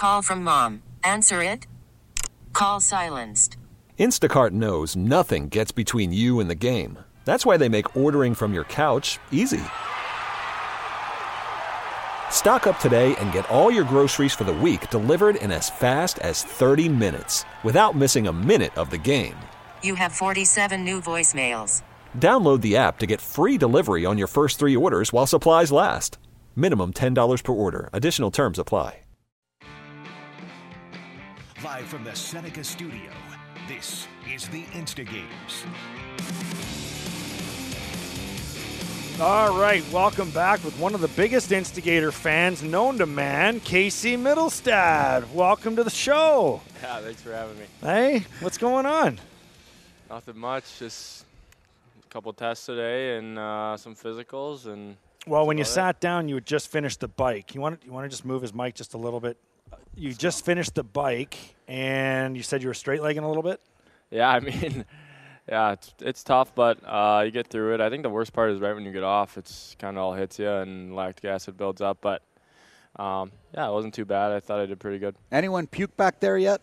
Call from mom. Answer it. Call silenced. Instacart knows nothing gets between you and the game. That's why they make ordering from your couch easy. Stock up today and get all your groceries for the week delivered in as fast as 30 minutes without missing a minute of the game. You have 47 new voicemails. Download the app to get free delivery on your first 3 orders while supplies last. Minimum $10 per order. Additional terms apply. Live from the Seneca studio, this is the Instigators. All right, welcome back with one of the biggest Instigator fans known to man, Casey Middlestad. Welcome to the show. Yeah, thanks for having me. Hey, what's going on? Nothing much, just a couple tests today and some physicals. And well, when you sat down, you had just finished the bike. You want to just move his mic just a little bit? You just finished the bike, and you said you were straight-legging a little bit? Yeah, I mean, yeah, it's tough, but you get through it. I think the worst part is right when you get off, it's kind of all hits you and lactic acid builds up. But, yeah, it wasn't too bad. I thought I did pretty good. Anyone puke back there yet?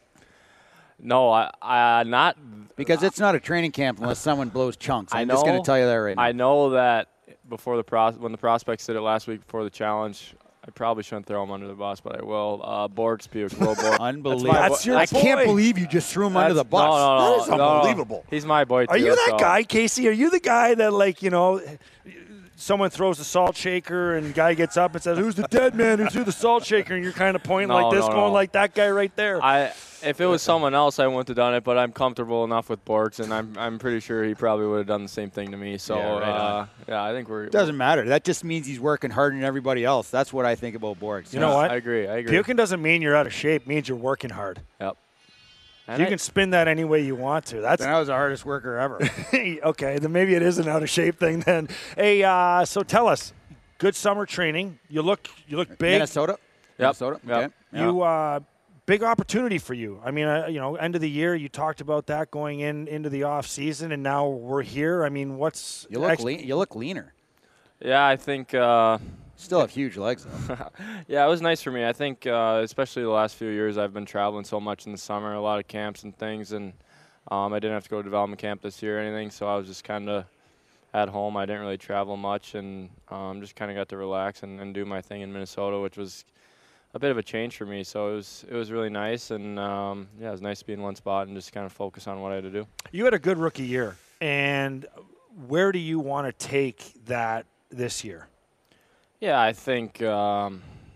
No, I not. Because it's not a training camp unless someone blows chunks. I'm know, just going to tell you that right now. I know that before when the prospects did it last week before the challenge, I probably shouldn't throw him under the bus, but I will. Borg's puke. Unbelievable. That's your I boy. can't believe you just threw him under the bus. No, That is unbelievable. He's my boy, too. Are you that so. guy, Casey? Are you the guy that, like, you know, someone throws a salt shaker and the guy gets up and says, "Who's the dead man who threw the salt shaker?" And you're kind of pointing like this, going like that guy right there. If it was someone else, I wouldn't have done it, but I'm comfortable enough with Borgs, and I'm pretty sure he probably would have done the same thing to me. So, yeah, I think we're – Doesn't matter. That just means he's working harder than everybody else. That's what I think about Borgs. You know what? I agree. Puking doesn't mean you're out of shape. It means you're working hard. Yep. You can spin that any way you want to. Then I was the hardest worker ever. Okay, then maybe it is an out of shape thing then. Hey, so tell us, good summer training. You look big. Minnesota? Yep. Minnesota? Yep. Okay. You big opportunity for you. I mean, end of the year, you talked about that going into the off season, and now we're here. I mean, what's you look leaner. Yeah, I think still have huge legs though. Yeah, it was nice for me. I think especially the last few years I've been traveling so much in the summer, a lot of camps and things, and I didn't have to go to development camp this year or anything, so I was just kind of at home. I didn't really travel much, and just kind of got to relax and do my thing in Minnesota, which was a bit of a change for me. So it was really nice, and yeah, it was nice to be in one spot and just kind of focus on what I had to do. You had a good rookie year, and where do you want to take that this year? Yeah, I think I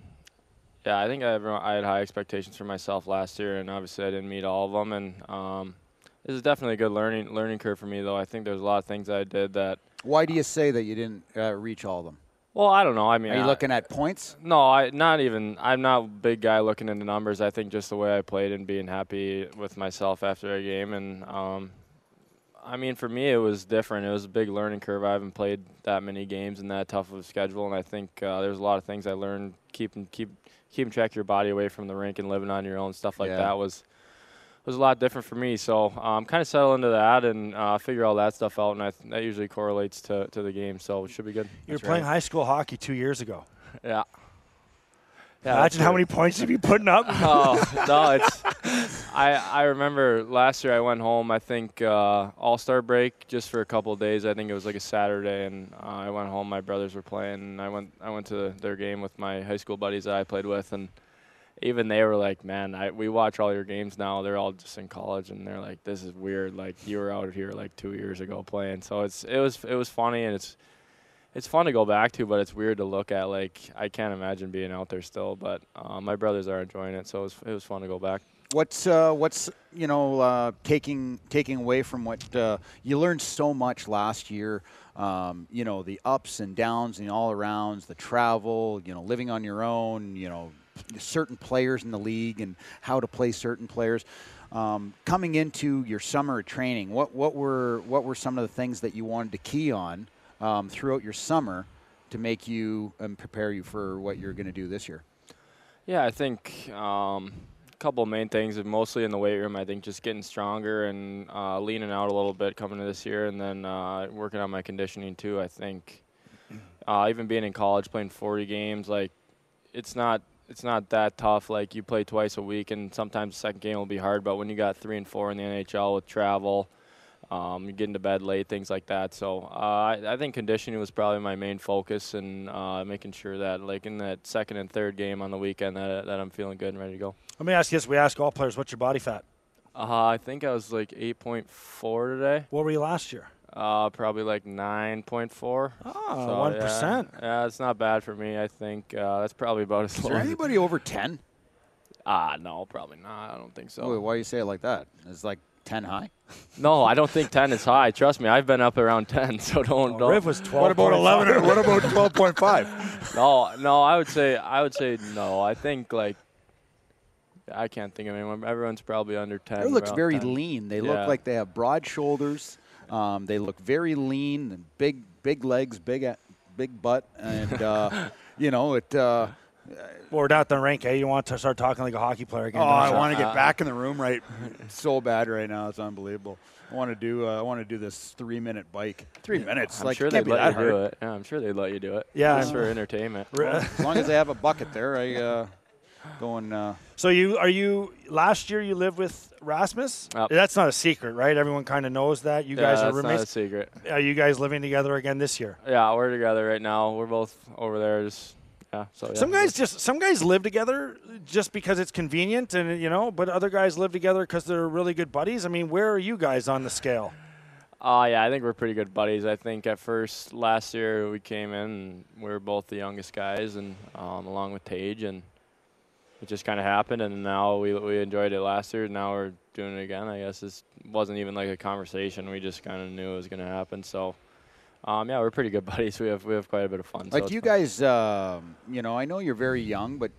had high expectations for myself last year, and obviously I didn't meet all of them. And this is definitely a good learning curve for me, though. I think there's a lot of things I did that. Why do you say that you didn't reach all of them? Well, I don't know. I mean, are you looking at points? No, I'm not a big guy looking into numbers. I think just the way I played and being happy with myself after a game. And, I mean, for me, it was different. It was a big learning curve. I haven't played that many games in that tough of a schedule. And I think there's a lot of things I learned, keeping track of your body away from the rink and living on your own, stuff like that was a lot different for me. So kind of settle into that and figure all that stuff out, and that usually correlates to the game, so it should be good. You were playing high school hockey 2 years ago. Yeah. Imagine how many points you'd be putting up. Oh, no, I remember last year I went home, I think All-Star break just for a couple of days. I think it was like a Saturday, and I went home. My brothers were playing, and I went to their game with my high school buddies that I played with, and even they were like, "Man, we watch all your games now. They're all just in college, and they're like, this is weird. Like you were out here like 2 years ago playing." So it was funny, and it's fun to go back to, but it's weird to look at. Like I can't imagine being out there still, but my brothers are enjoying it, so it was fun to go back. What's taking away from what you learned so much last year? The ups and downs and all arounds, the travel, living on your own, certain players in the league and how to play certain players. Coming into your summer training, what were some of the things that you wanted to key on throughout your summer to make you and prepare you for what you're going to do this year? Yeah, I think a couple of main things, mostly in the weight room. I think just getting stronger and leaning out a little bit coming into this year, and then working on my conditioning too. I think even being in college, playing 40 games, like it's not it's not that tough. Like, you play twice a week, and sometimes the second game will be hard. But when you got 3 and 4 in the NHL with travel, you get into bed late, things like that. So I think conditioning was probably my main focus, and making sure that, like, in that second and third game on the weekend, that I'm feeling good and ready to go. Let me ask you this. We ask all players, what's your body fat? I think I was like 8.4 today. What were you last year? Probably like 9.4. Oh, so, 1%. Yeah, it's not bad for me. I think that's probably about as Is low. there anybody over 10? No, probably not. I don't think so. Wait, why do you say it like that? Is like 10 high? No, I don't think 10 is high. Trust me, I've been up around 10, so don't. Riv was 12. What about 11? Or what about 12.5? No, I would say no. I think, like, I can't think of anyone. Everyone's probably under 10. It looks around very 10. lean. They Yeah. look like they have broad shoulders. They look very lean and big legs, big butt, and you know it. Well, we're down at the rink, eh? You want to start talking like a hockey player again? Oh, don't I you? want to get back in the room so bad right now. It's unbelievable. I want to do this 3-minute bike. 3 minutes. I'm like, sure it they'd can't be let that you hard. do it. Yeah, I'm sure they'd let you do it. Yeah, Just for entertainment. As long as they have a bucket there, I going. So last year you lived with Rasmus? Yep. That's not a secret, right? Everyone kind of knows that. You guys are that's roommates. not a secret. Are you guys living together again this year? Yeah, we're together right now. We're both over there. Some guys live together just because it's convenient, and but other guys live together because they're really good buddies. I mean, where are you guys on the scale? Yeah, I think we're pretty good buddies. I think at first last year we came in and we were both the youngest guys, and along with Tage, and it just kind of happened. And now we enjoyed it last year. Now we're doing it again. I guess it wasn't even like a conversation. We just kind of knew it was going to happen. So. Yeah, we're pretty good buddies. We have quite a bit of fun. Like, so you fun. guys, I know you're very young, but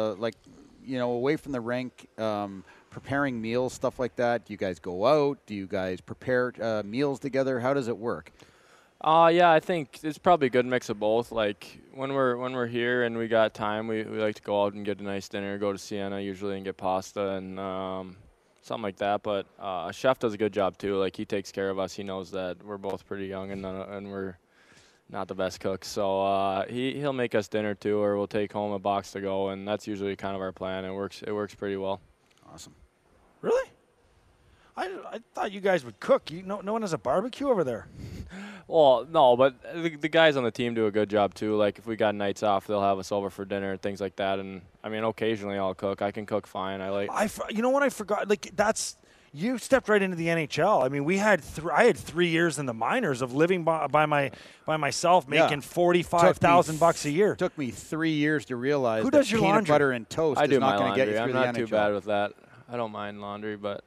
away from the rink, preparing meals, stuff like that. Do you guys go out? Do you guys prepare meals together? How does it work? Yeah, I think it's probably a good mix of both. Like, when we're here and we got time, we like to go out and get a nice dinner, go to Siena usually and get pasta and something like that. But chef does a good job too. Like, he takes care of us. He knows that we're both pretty young and we're not the best cooks. So he'll make us dinner too, or we'll take home a box to go, and that's usually kind of our plan. It works pretty well. Awesome. Really? I thought you guys would cook. No one has a barbecue over there. Well, no, but the guys on the team do a good job too. Like, if we got nights off, they'll have us over for dinner and things like that. And I mean, occasionally I'll cook. I can cook fine. You know what I forgot? Like, you stepped right into the NHL. I mean, I had 3 years in the minors of living by myself, making $45,000 a year. Took me 3 years to realize Who that does your peanut laundry? butter and toast I is do not my going to get you laundry. through I'm the not NHL. too bad with that. I don't mind laundry, but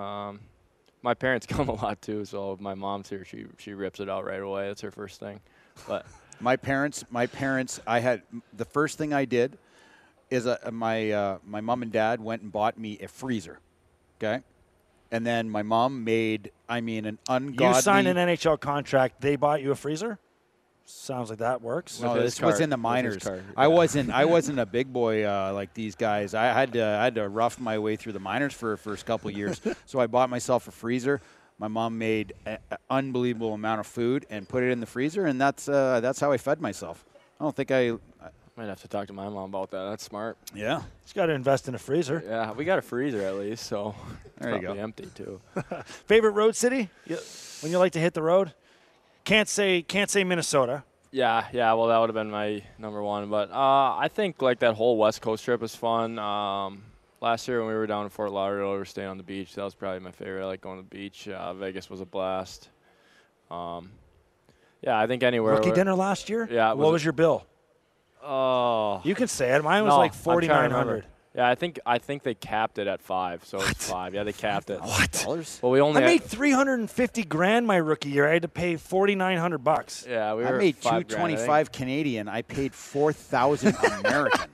my parents come a lot too. So if my mom's here, she rips it out right away. That's her first thing. But my parents, I had the first thing I did is my mom and dad went and bought me a freezer, okay, and then my mom made an ungodly. You signed an NHL contract. They bought you a freezer. Sounds like that works. No, With this his was card. in the With minors. his card, I yeah. wasn't a big boy like these guys. I had to rough my way through the minors for the first couple of years. So I bought myself a freezer. My mom made an unbelievable amount of food and put it in the freezer, and that's how I fed myself. I don't think I might have to talk to my mom about that. That's smart. Yeah. Just got to invest in a freezer. Yeah, we got a freezer at least, so it's There you probably go. empty too. Favorite road city? When you like to hit the road? Can't say Minnesota. Yeah. Well, that would have been my number one, but I think like that whole West Coast trip was fun. Last year when we were down in Fort Lauderdale, we were staying on the beach. That was probably my favorite. I like going to the beach. Vegas was a blast. Yeah, I think anywhere. Rookie dinner last year? Yeah. What was your bill? Oh. You can say it. Mine was like I'm trying to remember. $4,900. Yeah, I think they capped it at 5, so it's 5. Yeah, they capped it. What? Well, we only I made $350,000 my rookie year. I had to pay $4,900. Yeah, we I were made $5,000, I think. $225 Canadian. I paid $4,000 American.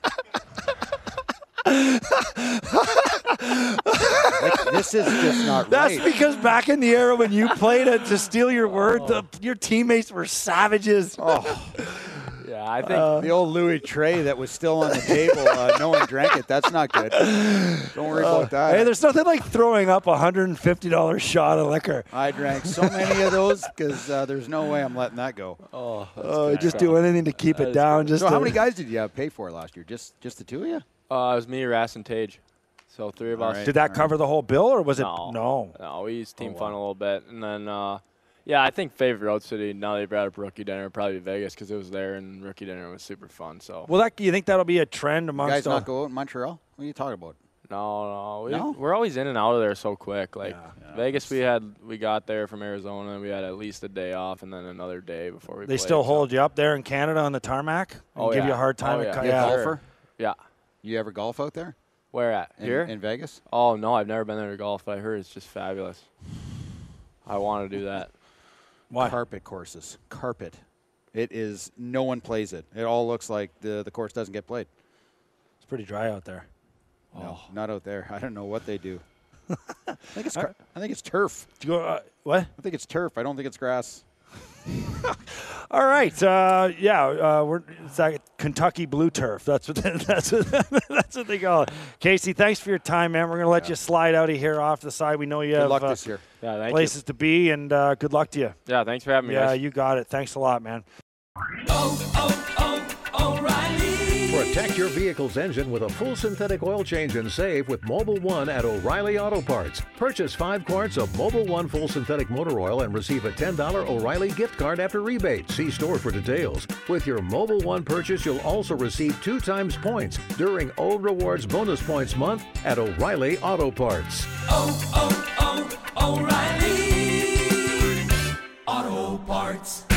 This is just not That's right. because back in the era when you played it, to steal your word, your teammates were savages. Yeah, I think The old Louis Trey that was still on the table, no one drank it. That's not good. Don't worry about that. Hey, there's nothing like throwing up a $150 shot of liquor. I drank so many of those because there's no way I'm letting that go. Just do anything to keep it down. So how many guys did you pay for last year? Just the two of you? It was me, Rass, and Tage. So 3 of us. Right. Did that cover the whole bill, or was it? No, we used Team Fun a little bit. And then, I think favorite road city, now they brought up Rookie Dinner, would probably be Vegas because it was there, and Rookie Dinner was super fun. So. Well, you think that'll be a trend amongst You guys not go out in Montreal? What are you talking about? No. We're always in and out of there so quick. Like Vegas, we got there from Arizona. We had at least a day off and then another day before we. They still hold you up there in Canada on the tarmac and give you a hard time. You a golfer? Yeah. You ever golf out there? Where at? Here? In Vegas? Oh no, I've never been there to golf, but I heard it's just fabulous. I want to do that. Why? Carpet courses. Carpet. It is. No one plays it. It all looks like the course doesn't get played. It's pretty dry out there. No, not out there. I don't know what they do. I think it's turf. Do you go, what? I think it's turf. I don't think it's grass. All right. It's like Kentucky blue turf. That's what they call it. Casey, thanks for your time, man. We're going to let you slide out of here off the side. We know you Good have luck this year. places to be, and good luck to you. Yeah, thanks for having me, Yeah, guys. you got it. Thanks a lot, man. O'Reilly. Protect your vehicle's engine with a full synthetic oil change and save with Mobil 1 at O'Reilly Auto Parts. Purchase 5 quarts of Mobil 1 full synthetic motor oil and receive a $10 O'Reilly gift card after rebate. See store for details. With your Mobil 1 purchase, you'll also receive 2 times points during O Rewards Bonus Points Month at O'Reilly Auto Parts. O'Reilly Auto Parts.